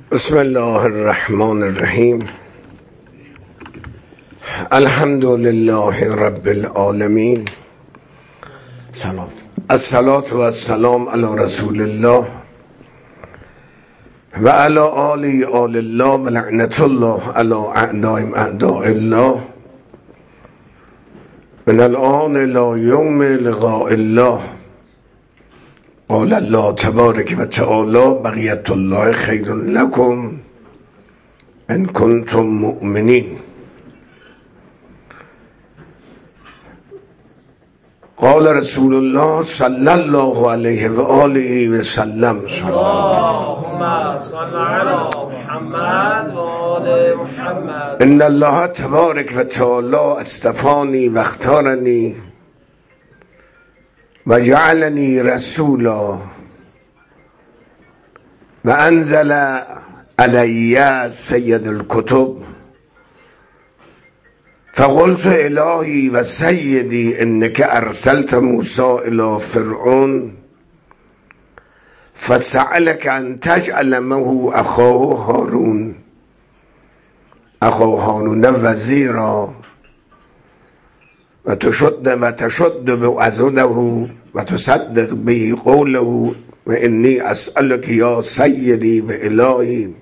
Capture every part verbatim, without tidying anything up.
بسم الله الرحمن الرحیم. الحمد لله رب العالمین. سلام. الصلاة و السلام علی رسول الله و علی آل آل الله و لعنت الله علی اعدائهم اعداء الله من الآن الى یوم لقاء الله. قال الله تبارک و تعالی بقیت الله خیر لکم ان کنتم مؤمنین. قال رسول الله صلی الله علیه و آله و سلم. اللهم صل علی محمد و آل محمد. ان الله تبارک و تعالی اصطفانی و اختارنی و جعلنی رسولا و انزل علی سید الکتب فقلت الهی و سیدی انک ارسلت موسی الى فرعون فسألك ان تجعل معه اخاه هارون اخا هارون وزیرا و تشد و تشد بعضده و تصدق به قوله و انی اسألک یا سیدی و الهی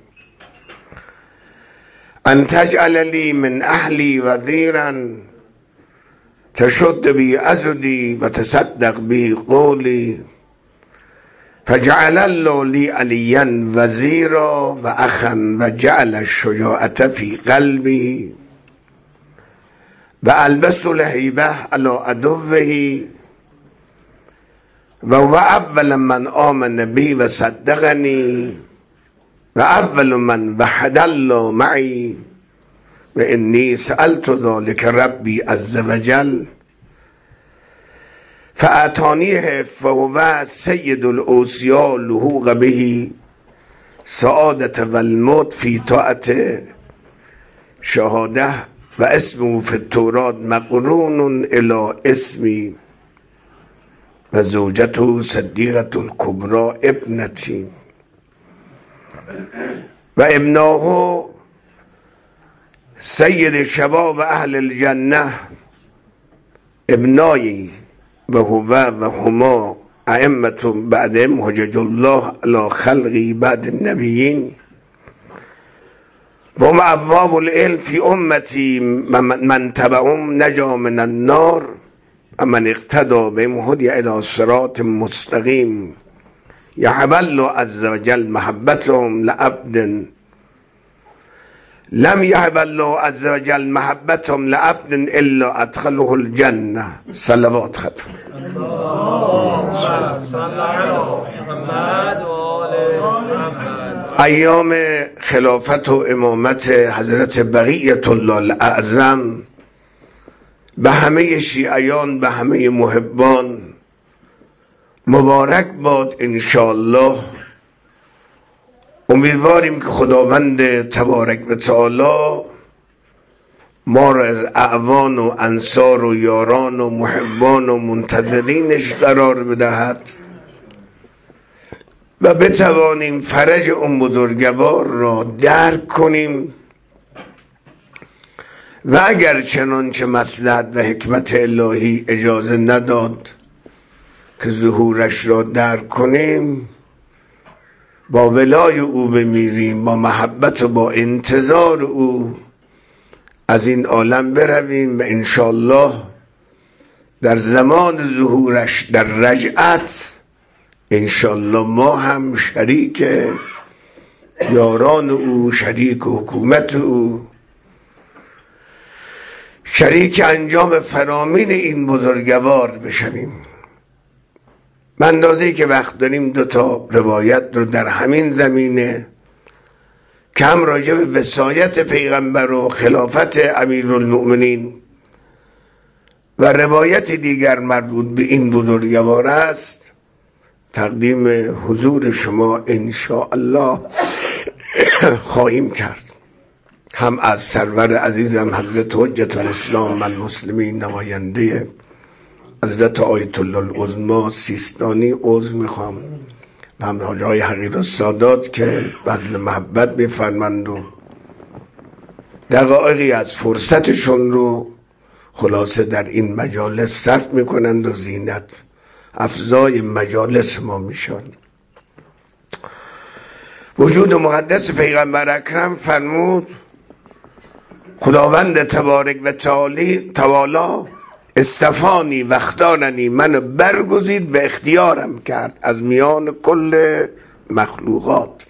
ان تجعل لی من اهلی وزیرا تشد به عضدی و تصدق به قولی فجعل الله لی علیا وزیرا و اخا و جعل الشجاعة فی قلبی و البس الهیبه علی عدوه و هو اول من آمن بی و صدقنی و اول من وحد الله معی و انی سألت ذلك ربی عز وجل فاعطانیه فهو سید الاوصیاء لحوق به سعادت و الموت فی طاعت شهاده و اسمه فی التوراة مقرون الى اسمی و زوجته صدیقة الکبری ابنتی و ابناه سید شباب اهل الجنه ابنایی و هو و هما ائمة بعدهم حجج الله علی خلقی بعد النبیین و هم ابواب العلم فی امتی من تبعهم نجا من النار و من اقتدى بهم هدی الی صراط مستقیم. یحب الله عز وجل محبتهم لعبد لم یحب الله عز وجل محبتهم لعبد الا ادخله الجنه. صلوات ختم. اللهم صل علی محمد و آل محمد. ایام خلافت و امامت حضرت بقیت الله الاعظم به همه شیعیان، به همه محبان مبارک باد انشاءالله. امیدواریم که خداوند تبارک و تعالی ما را از اعوان و انصار و یاران و محبان و منتظرینش قرار بدهد و بتوانیم فرج اون بزرگوار را درک کنیم و اگر چنانچه مصلحت و حکمت الهی اجازه نداد که ظهورش را درک کنیم با ولای او بمیریم، با محبت و با انتظار او از این عالم برویم و انشاءالله در زمان ظهورش در رجعت انشاءالله ما هم شریک یاران او، شریک حکومت او، شریک انجام فرامین این بزرگوار بشویم. به اندازه‌ای که وقت داریم دو تا روایت رو در همین زمینه که هم راجع به وصایت پیغمبر و خلافت امیرالمؤمنین و روایت دیگر مربوط به این بزرگوار است تقدیم حضور شما انشاءالله خواهیم کرد. هم از سرور عزیزم حضرت حجت الاسلام المسلمین نماینده حضرت آیت الله العظمی سیستانی عذر میخوام و هم حاج آقای حقیر السادات که بذل محبت میفرمند و دقایقی از فرصتشون رو خلاصه در این مجالس صرف میکنند و زینت افزای مجالس ما میشن. وجود مقدس پیغمبر اکرم فرمود خداوند تبارک و تعالی تعالی استفانی و اختارنی، منو برگزید و اختیارم کرد از میان کل مخلوقات.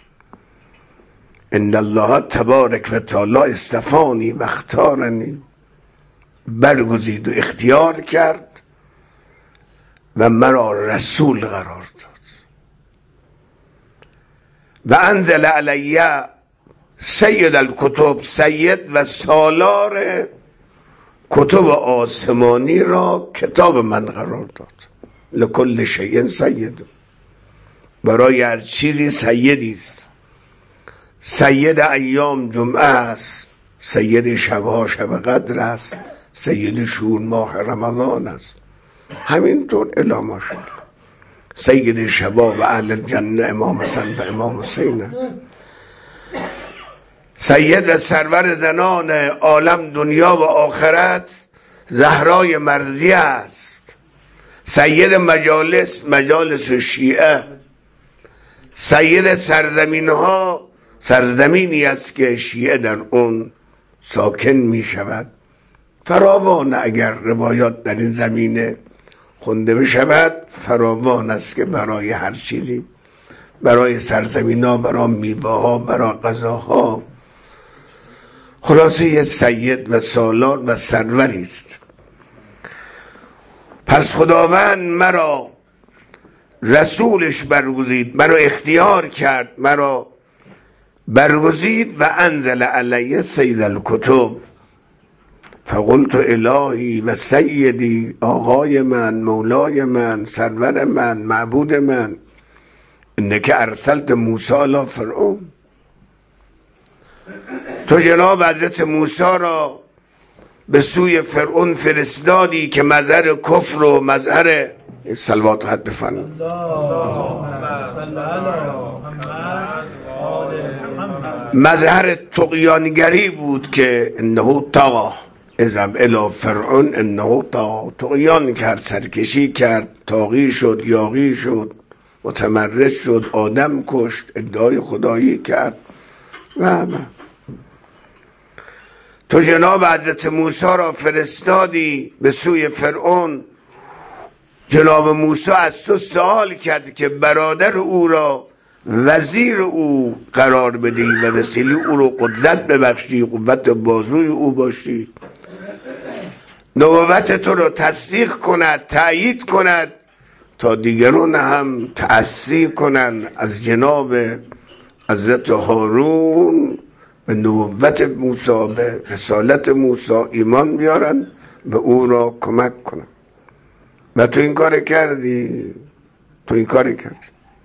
ان الله تبارک و تعالی استفانی و اختارنی، برگزید و اختیار کرد و مرا رسول قرار داد. و انزل علی سید الکتب، سید و سالار کتب آسمانی را کتاب من قرار داد. لکل شیء سید، برای هر چیزی سیدی است. سید ایام جمعه است، سید شبها شب قدر است، سید شهور ماه رمضان است، همینطور الی ماشاءالله. سید شباب و اهل الجنه امام حسن و امام حسین، سید و سرور زنان عالم دنیا و آخرت زهرای مرضیه است. سید مجالس مجالس شیعه، سید سرزمین ها سرزمینی است که شیعه در اون ساکن می شود. فراوان اگر روایات در این زمینه خونده بشود، فراوان است که برای هر چیزی، برای سرزمین ها، برای میوه ها، برای غذاها، خلاصه یه سید و سالار و سروری است. پس خداوند مرا رسولش برگزید، مرا اختیار کرد، مرا برگزید و انزل علی سید الکتب. فقلت الهی و سیدی، آقای من، مولای من، سرور من، معبود من، انک ارسلت موسی الی فرعون، تو جناب حضرت موسی را به سوی فرعون فرستادی که مظهر کفر و مظهر صلوات حد بفرمایید مظهر طغیانگری بود که انه طغی اذهب الی فرعون انه طغی، طغیان کرد، سرکشی کرد، طاغی شد، یاغی شد، متمرد شد، آدم کشت، ادعای خدایی کرد و و تو جناب حضرت موسی را فرستادی به سوی فرعون. جناب موسی از تو سوال کرد که برادر او را وزیر او قرار بدی و وسیله او رو قدرت ببخشی، قوت بازوی او باشی، نبوت تو رو تصدیق کند، تأیید کند، تا دیگران هم تأسی کنند از جناب حضرت هارون به نبوت موسی، به رسالت موسی ایمان بیارن و او را کمک کنن. و تو این کار کردی، تو این کار کردی.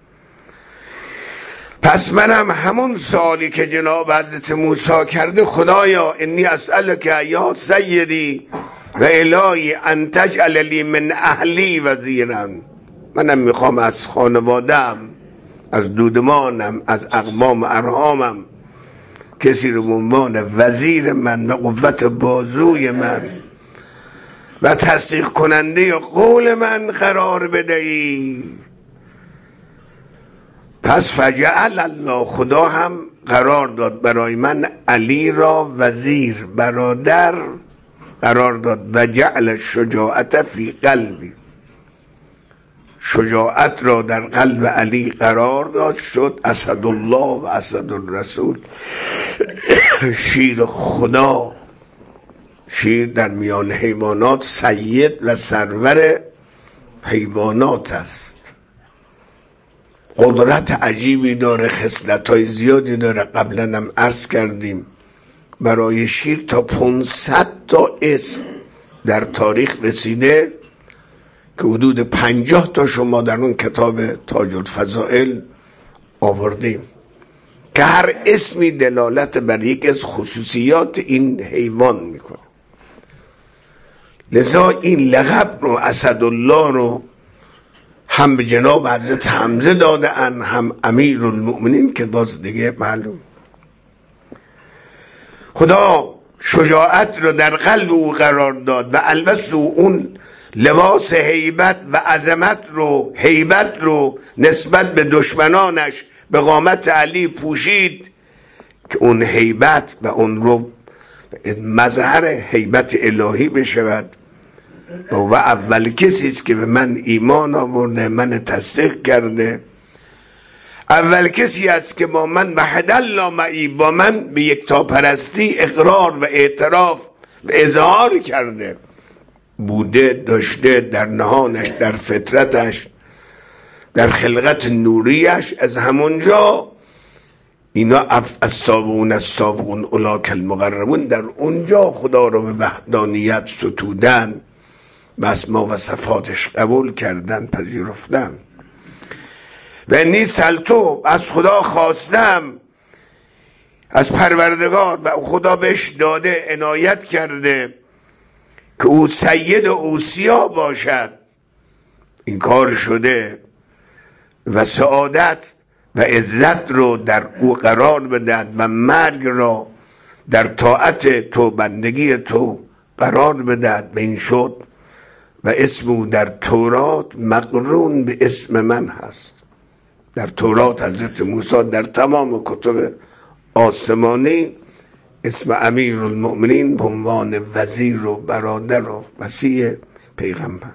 پس منم همون سوالی که جناب حضرت موسی کرده، خدایا انی اسألک یا سیدی و الهی ان تجعل لی من اهلی وزیرا، منم میخوام از خانوادم، از دودمانم، از اقوام ارحامم کسی رو به عنوان وزیر من و قوت بازوی من و تصدیق کننده قول من قرار بدهی. پس فجعل الله، خدا هم قرار داد برای من علی را وزیر، برادر قرار داد. و جعل شجاعت فی قلبی، شجاعت را در قلب علی قرار داد، شد اسد الله و اسد الرسول، شیر خدا. شیر در میان حیوانات سید و سرور حیوانات است. قدرت عجیبی داره، خصلت‌های زیادی داره. قبلا هم عرض کردیم برای شیر تا پانصد تا اسم در تاریخ رسیده که حدود پنجاه تا شما در اون کتاب تاج الفضائل آوردیم که هر اسمی دلالت بر یک از خصوصیات این حیوان میکنه. لذا این لقب رو، اسدالله رو، هم به جناب حضرت حمزه داده ان، هم امیر المؤمنین که باز دیگه معلوم. خدا شجاعت رو در قلب او قرار داد و البس اون لباس هیبت و عظمت رو، هیبت رو نسبت به دشمنانش به قامت علی پوشید که اون هیبت و اون رو مظهر هیبت الهی بشود. و او اول کسی است که به من ایمان آورده، من تصدیق کرده، اول کسی است که با من وحد الله معی، با من به یکتاپرستی اقرار و اعتراف و اظهار کرده. بوده، داشته، در نهانش، در فطرتش، در خلقت نوریش. از همونجا اینا از سابقون از سابقون اولاک المقربون، در اونجا خدا رو به وحدانیت ستودن و اسما و صفاتش قبول کردن، پذیرفتن. و انی سلتو، از خدا خواستم، از پروردگار، و خدا بهش داده، عنایت کرده که او سید اوصیا باشد. این کار شده و سعادت و عزت رو در او قرار بدهد و مرگ را در طاعت تو، بندگی تو قرار بدهد. و این شد و اسم او در تورات مقرون به اسم من هست. در تورات حضرت موسی در تمام کتب آسمانی اسم امیر المؤمنین به عنوان وزیر و برادر و وصی پیغمبر.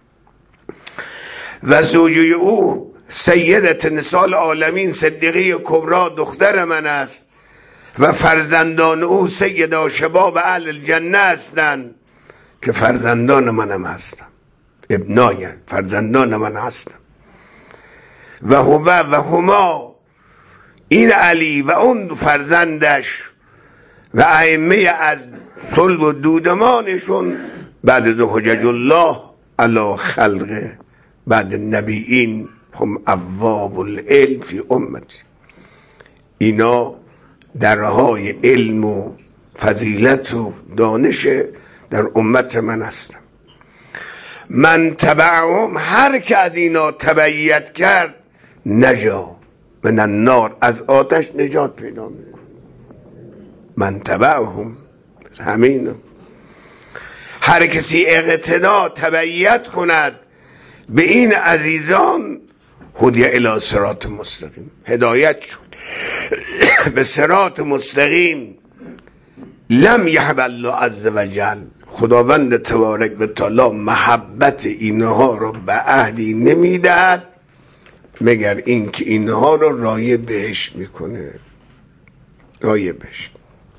و زوجه او سیدت نساء العالمین صدیقه کبرا دختر من است و فرزندان او سیدا شباب اهل الجنه هستند که فرزندان منم هستم، ابنای فرزندان من هستم. و هو و هما، این علی و اون فرزندش و ائمه از صلب و دودمانشون بعد دو حجج الله علی خلقه، بعد نبیین، هم ابواب العلم فی امتی. اینا درهای علم و فضیلت و دانش در امت من هستم. من تبعهم، هر که از اینا تبعیت کرد، نجا من النار، از آتش نجات پیدا می‌کنه. من تبعهم، همین. هر کسی اقتدا تبعیت کند به این عزیزان، هدی الی صراط مستقیم، هدایت شد به صراط مستقیم. لم یحب الله عز وجل، خداوند تبارک و تعالی محبت اینها رو به عهدی نمیدهد مگر اینکه اینها رو رای بهشت میکنه، رای بهشت.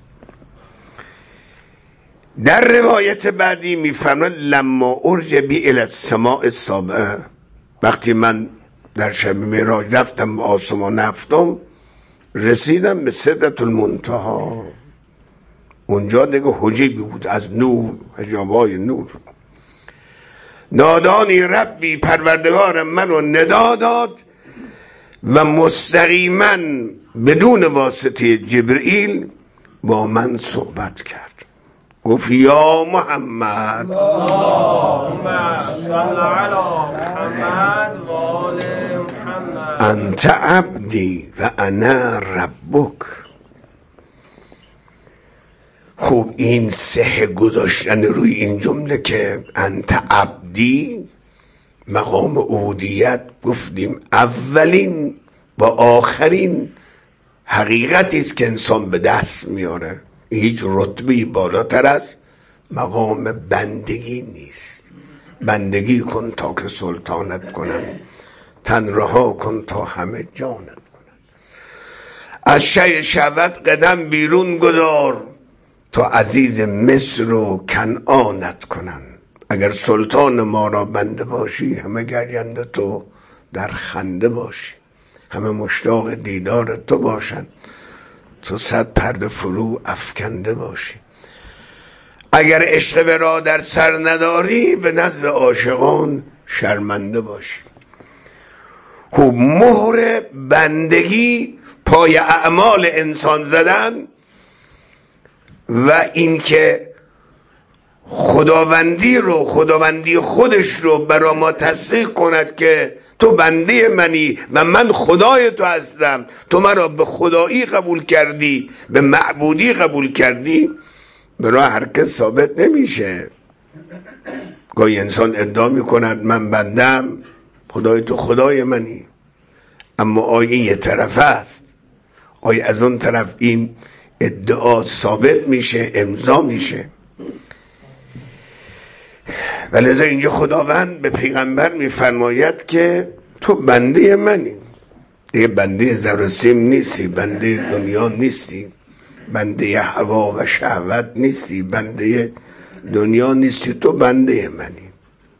در روایت بعدی میفرماید لما ارج بی الی السماء السابعه، وقتی من در شب معراج رفتم به آسمان هفتم، رسیدم به سدرة المنتهی. اونجا دیگه حجابی بود از نور، حجابای نور. نادانی ربی، پروردگار منو ندا داد و مستقیما بدون واسطه جبرئیل با من صحبت کرد. گفت یا محمد اللهم صل علی محمد و آل محمد، انت عبدی و انا ربک. خب این سه گذاشتن روی این جمله که انت عبدی، مقام عبودیت، گفتیم اولین و آخرین حقیقتی است که انسان به دست میاره. هیچ رتبه‌ای بالاتر از مقام بندگی نیست. بندگی کن تا که سلطانت کنن، تن رها کن تا همه جانت کنن. از شهر شهوت قدم بیرون گذار تا عزیز مصر و کنعانت کنن. اگر سلطان ما را بنده باشی، همه گرینده تو در خنده باشی، همه مشتاق دیدار تو باشند، تو صد پرده فرو افکنده باشی. اگر عشق ورا در سر نداری، به نزد عاشقان شرمنده باشی. خب مهر بندگی پای اعمال انسان زدن و اینکه خداوندی رو، خداوندی خودش رو برای ما تصدیق کند که تو بنده منی و من خدای تو هستم، تو مرا به خدایی قبول کردی، به معبودی قبول کردی، برای هر کس ثابت نمیشه. گاهی انسان ادعا میکند من بندم، خدای تو خدای منی، اما آیا این یه طرف است؟ آیا از اون طرف این ادعا ثابت میشه، امضا میشه؟ ولذا اینجا خداوند به پیغمبر میفرماید که تو بنده منی، دیگه بنده زر و سیم نیستی، بنده دنیا نیستی، بنده هوا و شهوت نیستی، بنده دنیا نیستی، تو بنده منی.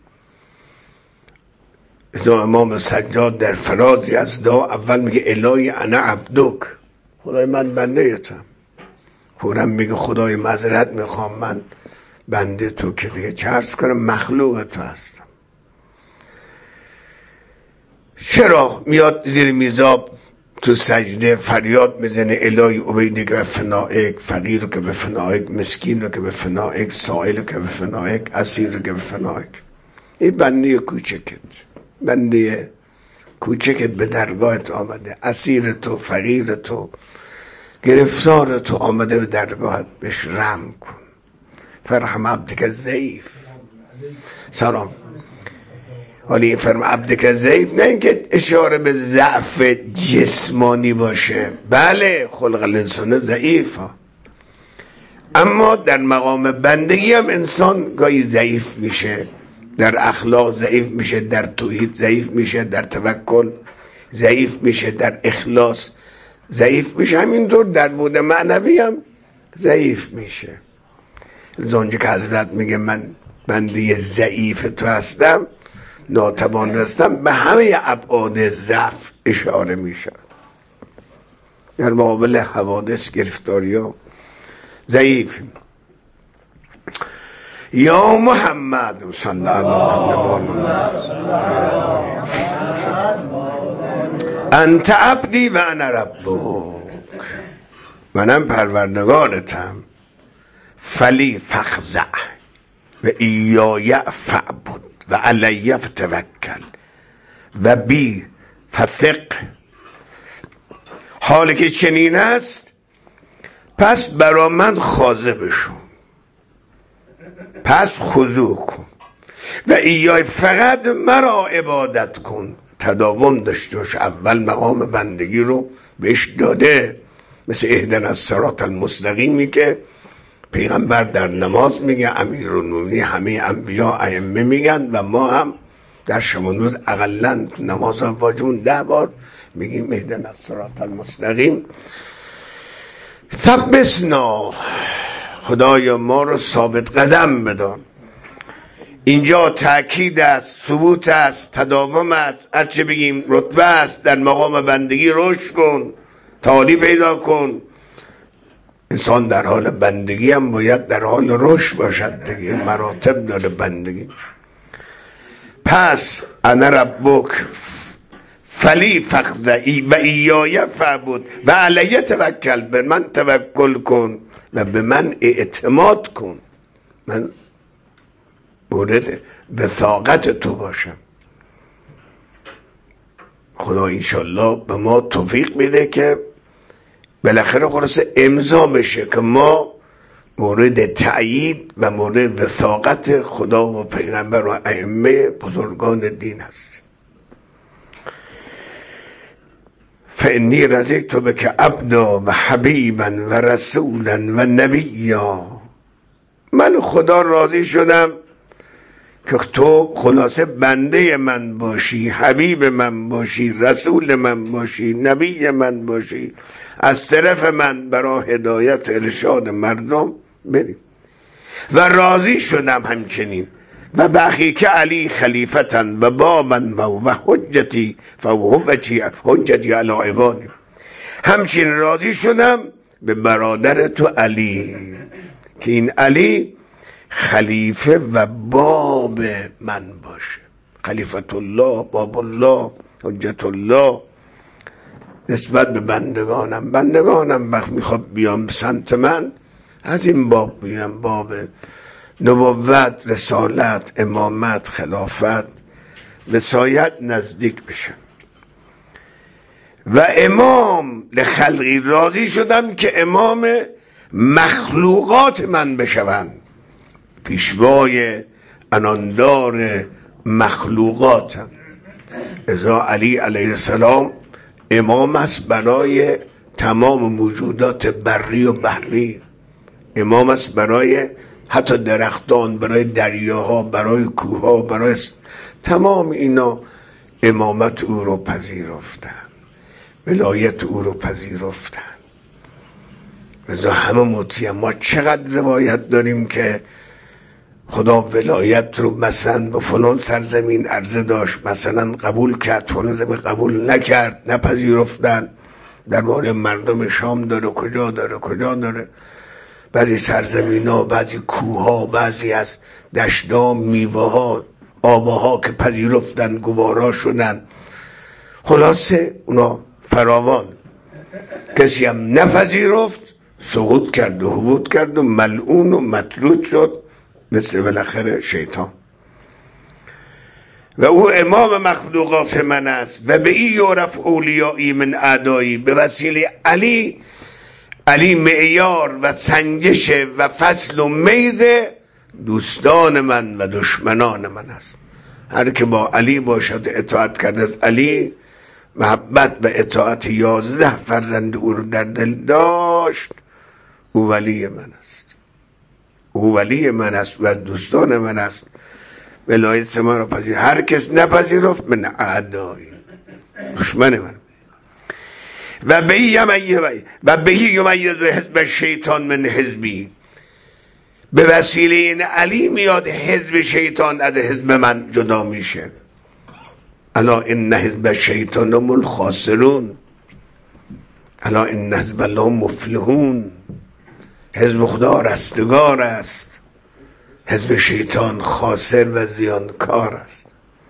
ازا امام سجاد در فرازی از دعا اول میگه الهی انا عبدک، خدای من بنده تم. فوراً میگه خدای معذرت میخوام، من بنده تو که دیگه چه عرض کنم مخلوق تو هستم. چرا میاد زیر میزاب تو سجده فریاد میزنه الهی عبیدی که به فنائک، فقیر که به فنائک، مسکین که به فنائک، سائل که به فنائک، اسیر که به فنائک. این بنده کوچکت، بنده کوچکت به درگاهت آمده، اسیر تو، فقیر تو، گرفتار تو آمده به درگاهت، بهش رحم کن. فرحم عبدک ضعیف. سلام. حالا این فرم عبدک ضعیف نه اینکه اشاره به ضعف جسمانی باشه، بله خلق الانسان ضعیف ها، اما در مقام بندگی هم انسان گاهی ضعیف میشه، در اخلاق ضعیف میشه، در توحید ضعیف میشه، در توکل ضعیف میشه، در اخلاص ضعیف میشه، همینطور در بود معنوی هم ضعیف میشه. زنجه که حضرت میگه من بنده ضعیف تو هستم، ناتوان هستم، به همه ابعاد ضعف اشاره میشه. در مقابل حوادث گرفتاری ها ضعیف. یا محمد صلی الله علیه انت عبدی و انا ربک، منم پروردگارتم، فلی فخضع و ایای فعبد و علی فتوکل و بی فثق. حالی که چنین است پس برا من خاضع بشو، پس خضوع کن و ایای فقط مرا عبادت کن. تداوم داشته باش، اول مقام بندگی رو بهش داده، مثل اهدنا الصراط المستقیمی که پیغمبر در نماز میگه، امیرالمومنین همه انبیا ائمه میگن و ما هم در شمانوز اقلن نماز واجبون ده بار میگیم اهدنا الصراط المستقیم. ثبتنا، خدایا ما رو ثابت قدم بدار. اینجا تأکید است، ثبوت است، تداوم است، هرچه بگیم رتبه است. در مقام بندگی رشد کن، تعالی پیدا کن. انسان در حال بندگی هم باید در حال رشد باشد دیگه، مراتب داره بندگی. پس انا ربک فلی فخضعی و ایای فعبد و علی توکل، به من توکل کن و به من اعتماد کن، من مورد وثاقت تو باشم. خدا انشالله به ما توفیق بده که بالاخره خلاصه امضا بشه که ما مورد تأیید و مورد وثاقت خدا و پیغمبر و ائمه بزرگان دین هست. فانی رضیت بک عبدا و حبیبا و رسولا و نبیا، من خدا راضی شدم که تو خلاصه بنده من باشی، حبیب من باشی، رسول من باشی، نبی من باشی، از طرف من برای هدایت ارشاد مردم بریم. و راضی شدم همچنین و بخی که علی خلیفتن و بابن و حجتی فوهوچی حجتی علی عبادی، همچنین راضی شدم به برادر تو علی که این علی خلیفه و باب من باشه، خلیفت الله، باب الله، حجت الله نسبت به بندگانم. بندگانم وقت میخواد بیام سمت من از این باب بیام، باب نبوت، رسالت، امامت، خلافت به سایت نزدیک بشم. و امام لخلقی راضی شدم که امام مخلوقات من بشوند، پیشوای اناندار مخلوقاتم. ازا علی علیه السلام امام است برای تمام موجودات بری و بحری، امام است برای حتی درختان، برای دریاها، برای کوهها، برای تمام اینا امامت او رو پذیرفتن، ولایت او رو پذیرفتن. ازا همه مطیع. ما چقدر روایت داریم که خدا ولایت رو مثلا به فلان سرزمین عرضه داشت، مثلا قبول کرد، فلان زمین قبول نکرد، نپذیرفتن. در مورد مردم شام داره، کجا داره کجا داره، بعضی سرزمین ها، بعضی کوه ها، بعضی از دشتا، میوه ها، آبها که پذیرفتن، گوارا شدن. خلاصه اونا فراوان. کسی هم نپذیرفت سقوط کرد و هبوط کرد و ملعون و مطرود شد، مثل بالاخره شیطان. و او امام مخلوقات من است و به این یعرف اولیایی من اعدایی. به وسیله علی، علی معیار و سنجش و فصل و میز دوستان من و دشمنان من است. هر که با علی باشد اطاعت کرد از علی، محبت و اطاعت یازده فرزند او رو در دل داشت، او ولی من است، او ولی من است و دوستان من است، ولایت من را پذیر. هر کس نپذیرفت من اعدایی، دشمن من. و به و به یمیز حزب شیطان من حزبی. به وسیله این علی میاد حزب شیطان از حزب من جدا میشه. الا ان حزب شیطان هم الخاسرون، الا ان حزب الله مفلحون. حزب خدا رستگار است، حزب شیطان خاسر و زیانکار است.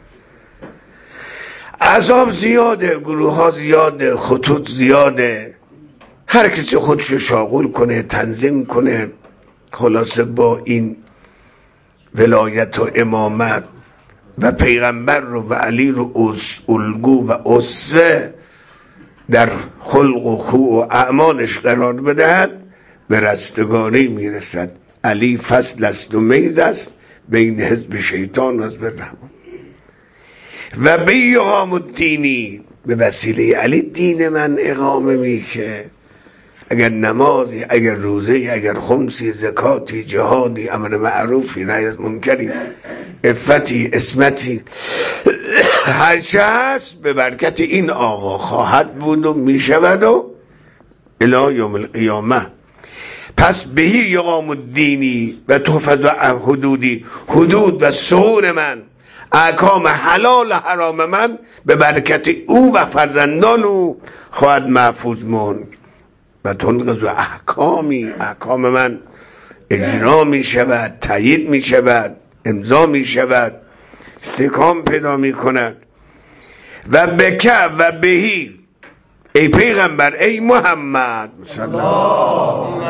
عذاب زیاده، گروه ها زیاده، خطوط زیاده، هر کسی خودشو شاغول کنه، تنظیم کنه. خلاصه با این ولایت و امامت و پیغمبر رو و علی رو الگو و اسوه در خلق و خو و اعمالش قرار بدهد، به رستگاری میرسد. علی فصل است و میز است بین حزب شیطان و حزب رحمان. و به اقام الدینی، به وسیله علی دین من اقامه میشه. اگر نمازی، اگر روزی، اگر خمسی، زکاتی، جهادی، امر معروفی، نهی از منکری، عفتی، اسمتی، هر چه هست به برکت این آقا خواهد بود و میشود و الی یوم القیامه. پس بهی اقام الدینی و تحفظ و حدودی، حدود و سعور من، احکام حلال حرام من به برکت او و فرزندان او خواهد محفوظ مون. و تنقض و احکامی، احکام من اجرا می شود، تایید می شود، امضا می شود، استحکام پیدا می کند. و بکه و بهی، ای پیغمبر، ای محمد صلی الله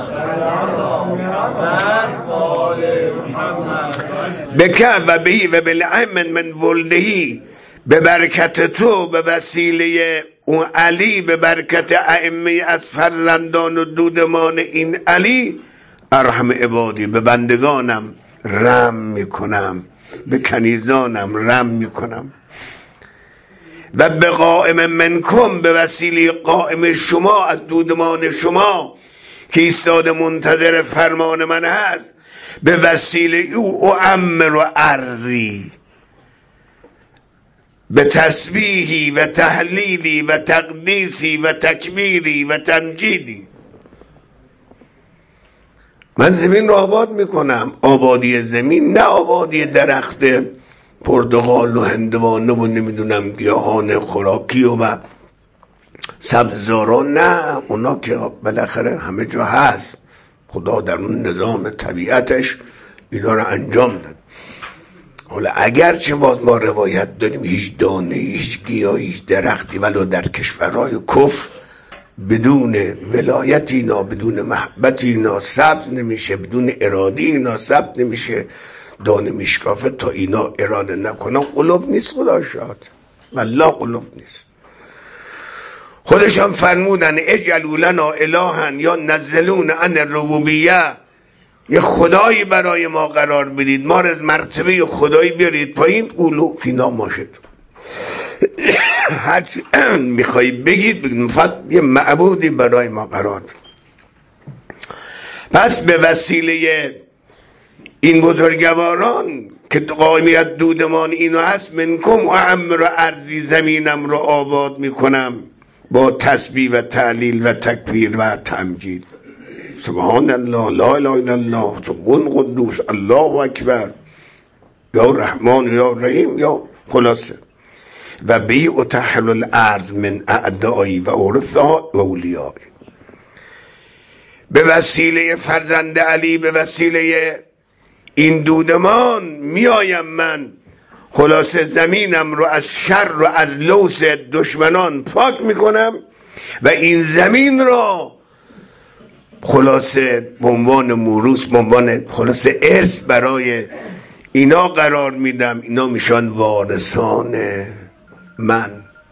بکه و بهی و بالامن من ولدهی، به برکت تو، به وسیله اون علی، به برکت ائمه از فرزندان و دودمان این علی، ارحم عبادی، به بندگانم رحم میکنم، به کنیزانم رحم میکنم. و به قائم منکم، به وسیله قائم شما از دودمان شما که ایستاده منتظر فرمان من هست، به وسیله او اعمر و ارضی، به تسبیحی و تحلیلی و تقدیسی و تکبیری و تمجیدی. من زمین رو آباد میکنم، آبادی زمین، نه آبادی درخت پرتقال و هندوانه و نمیدونم گیاهان خوراکی و سبززاران، نه، اونا که بالاخره همه جا هست. خدا در اون نظام طبیعتش اینا رو انجام داد. حالا اگرچه باز ما روایت داریم هیچ دانه، هیچ گیاهی، هیچ درختی ولو در کشورهای کفر بدون ولایت اینا، بدون محبت اینا سبز نمیشه، بدون اراده اینا سبز نمیشه. دانه میشکافه تا اینا اراده نکنم قلوب نیست. خدا شاد والله قلوب نیست. خودشان فرمودن اجعلوا لنا الها یا نزلون عن الربوبیه، یه خدایی برای ما قرار بدید، ما رو از مرتبه خدایی بیارید پایین. قولو فینا ماشد، هرچی میخوایی بگید بگید، فقط یه معبودی برای ما قرار بدید. پس به وسیله این بزرگواران که قائمیت دودمان اینو هست، منکم و امر و ارضی، زمینم رو آباد میکنم با تسبیح و تعلیل و تکبیر و تمجید. سبحان الله، لا اله الا الله، سبحان قدوس، الله اکبر، یا رحمان یا رحیم، یا خلاصه. و بی اتحل الارض من اعدایی و اورثها و اولیایی. به وسیله فرزند علی، به وسیله این دودمان میایم من خلاصه زمینم رو از شر و از لوث دشمنان پاک میکنم و این زمین را خلاصه به عنوان موروث، به عنوان خلاصه ارث برای اینا قرار میدم. اینا میشن وارثان من.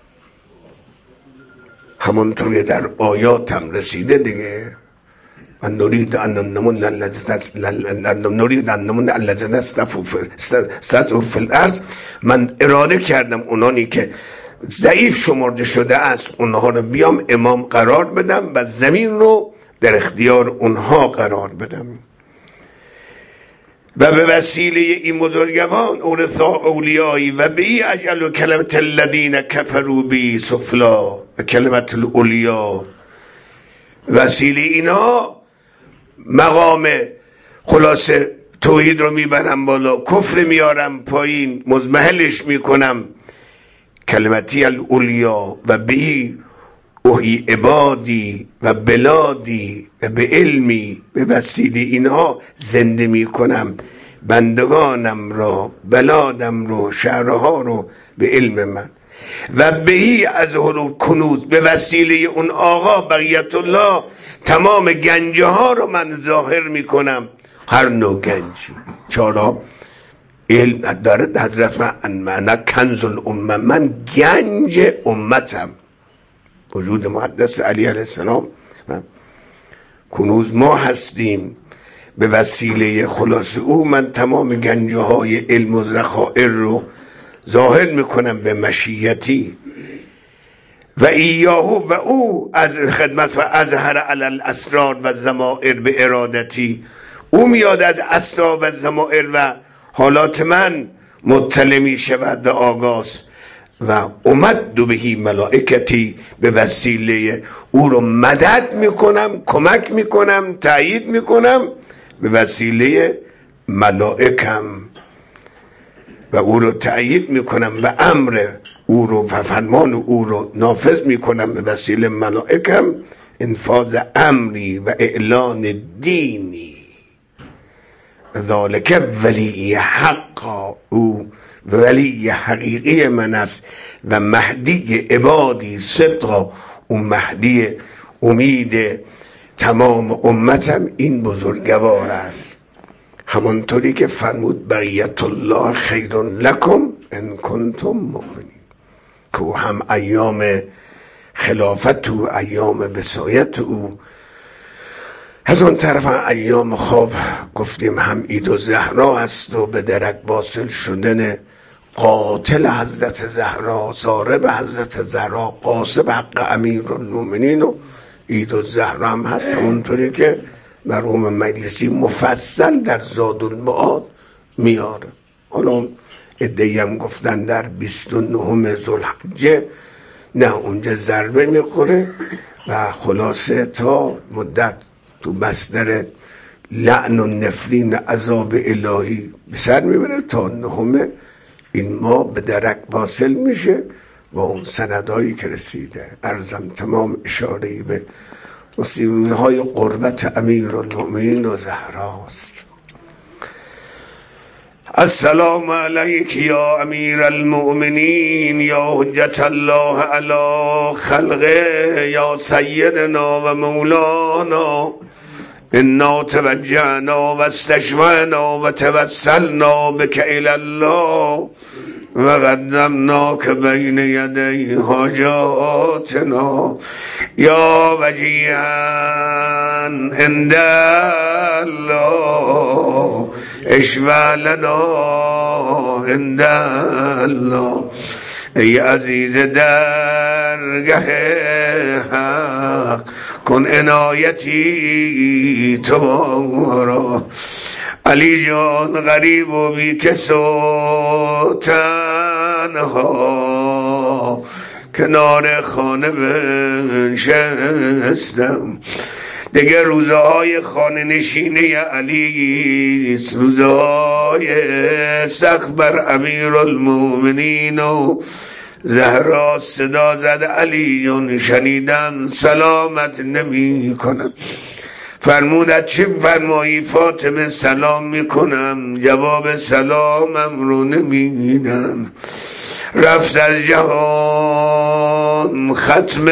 همونطور که در آیاتم رسیده دیگه، من نريد أن نمن نريد أن نمن الذين استضعفوا في الأرض. من اراده کردم اونانی که ضعیف شمرده شده است اونها رو بیام امام قرار بدم و زمین رو در اختیار اونها قرار بدم. و به وسیله این بزرگوان اورثا اولیایی و به اجعل کلمت الذین کفروا بی سفلا و کلمت الاولیا، وسیله اینا مقام خلاصه توحید رو میبرم بالا، کفر میارم پایین، مزمحلش میکنم. کلمتی الاولیا و به اوهی عبادی و بلادی و به علمی، به وسیله اینها زنده میکنم بندگانم را، بلادم رو، شهرها رو به علم من. و بهی از حروف کنوز، به وسیله اون آقا بقیت الله تمام گنجه ها رو من ظاهر میکنم. هر نوع گنجی. چرا؟ علم دارد حضرت من، من کنز الامه، من گنج امتم. وجود مقدس علی علیه السلام کنوز ما هستیم. به وسیله خلاص او من تمام گنجه های علم و ذخایر رو ظاهر میکنم به مشیتی. و ایاهو و او از خدمت و ازهر علی الاسرار و ضمائر به ارادتی، او میاد از اسرار و ضمائر و حالات من مطلع می شود و آگاست. و امد بهی ملائکتی، به وسیله او رو مدد میکنم، کمک میکنم، تایید میکنم به وسیله ملائکم و او رو تایید میکنم و امر او رو و فرمان او رو نافذ میکنم به وسیله ملائکم. انفاذ امری و اعلان دینی. ذالک ولی حقا، او ولی حقیقی من است و مهدی عبادی صدقا، او مهدی امید تمام امتم این بزرگوار است. همانطوری که فرمود بقیت الله خیر لکم ان کنتم مؤمنین، که هم ایام خلافت و ایام وصایت او، از اون طرف ایام خواب گفتیم هم عید و زهرا است و به درک واصل شدن قاتل حضرت زهرا، ضارب حضرت زهرا، قاصب حق امیرالمومنین و عید و زهرا هم هست. همونطوری که مرحوم مجلسی مفصل در زادالمعاد میاره. حالا ادعی هم گفتن در بیست و نهم ذوالحجه، نه اونجا ضربه میخوره و خلاصه تا مدت تو بستر لعن و نفرین عذاب الهی به سر میبره تا نهم این ماه به درک واصل میشه و اون سندهایی که رسیده. عرضم تمام اشارهی به مسیحی های قربت امیرالمؤمنین و زهراست. السلام علیک یا امیر المؤمنین یا حجت الله علی خلقه یا سیدنا و مولانا انا توجهنا و استشفعنا و توسلنا بک الی الله و قدمناک بین یدی حاجاتنا یا وجیها عند الله اشفع لنا عند الله. ای عزیز درگه حق کن عنایتی تو را. علی جان غریب و بی کس و تنها کنار خانه بنشستم. دیگه روزهای خانه نشینه علی است، روزهای سخت بر امیر المؤمنین و زهرا صدا زد علیون شنیدم سلامت نمی کنم. فرمودت چه فرمایی؟ فاطمه سلام میکنم، جواب سلامم رو نمیدم. رفت از جهان ختم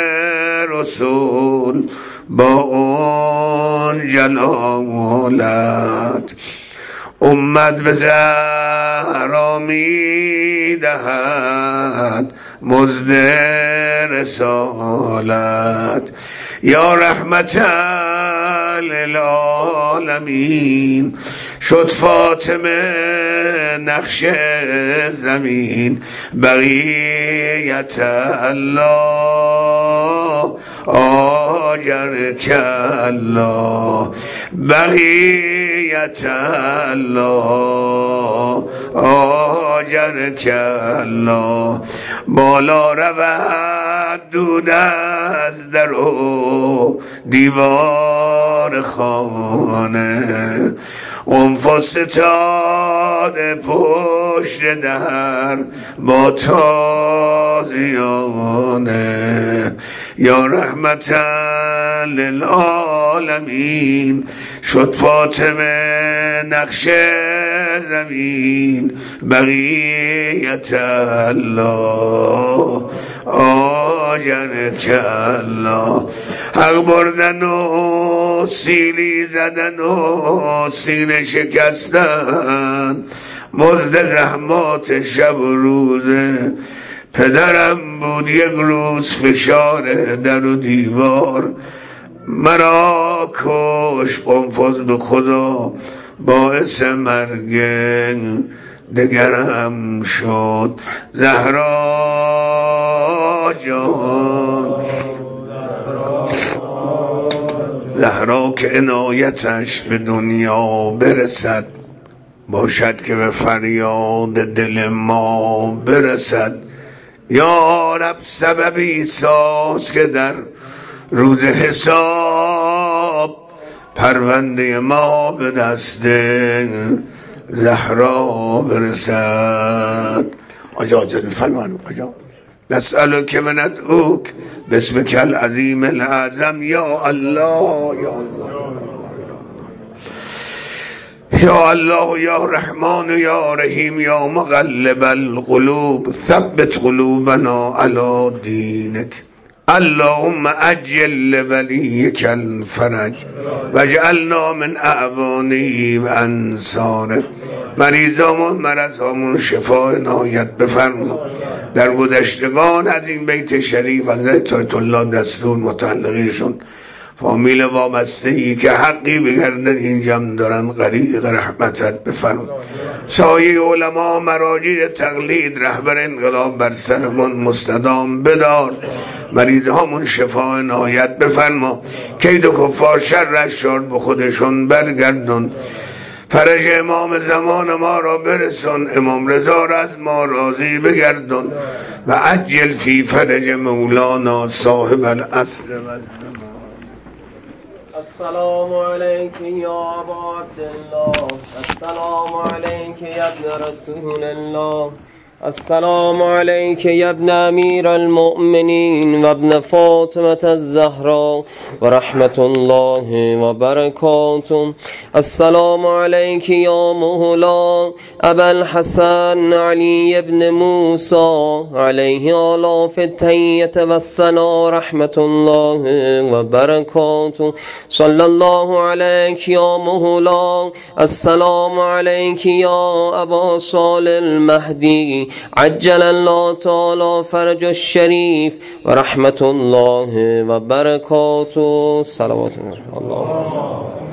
رسول با اون جلالت، امت به زهرا میدهد مزد رسالت. یا رحمت للعالمین شد فاطمه نقش زمین. بقیت الله آجرک الله، بقیت الله آجرک الله. بالا رود دود از در و دیوار خانه، قنفذ ستاد پشت در با تازیانه. یا رحمتا للعالمین شد فاطمه نقش زمین. بقیت الله آجرک الله. حق بردن و سیلی زدن و سینه شکستن، مزد زحمات شب و روزه. پدرم بود یک روز فشار در و دیوار، مرا کش قنفذ به خدا باعث مرگ دگرم شد. زهرا جان زهرا که عنایتش به دنیا برسد، باشد که به فریاد دل ما برسد. یا رب سببی ساز که در روز حساب پرونده ما به دست زهرا برسد. آجا آجا بفرمان آجا. نسألک و ندعوک باسمک العظیم الأعظم یا الله یا الله یا الله یا رحمان یا رحیم یا مقلب القلوب ثبت قلوبنا علی دینک. اللهم عجل ولیک الفرج واجعلنا من اعوانه و انصاره. مریضامون مرضامون شفا عنایت بفرما. در گذشتگان از این بیت شریف حضرت آیت الله دستور متعلقیشون فامیل وابسته ای که حقی بگردن این جمع دارن غریق رحمتت بفرما. سایه علما مراجع تقلید رهبر انقلاب بر سرمون مستدام بدار. مریض هامون شفا عنایت بفرما. کید و کفار شرش شد به خودشون برگردن. فرج امام زمان ما را برسون. امام رضا را از ما راضی بگردن و عجل فی فرج مولانا صاحب العصر و الزمان. السلام علیک یا ابا عبدالله، السلام علیک یا ابن رسول الله، السلام عليك يا ابن أمير المؤمنين وابن فاطمة الزهراء ورحمة الله وبركاته. السلام عليك يا مهلا أبا الحسن علي بن موسى عليه آلاف التحية والثناء رحمة الله وبركاته. صلى الله عليك يا مهلا. السلام عليك يا أبا صالح المهدي عجل الله تعالى فرج الشريف ورحمة الله وبركاته. صلوات الله.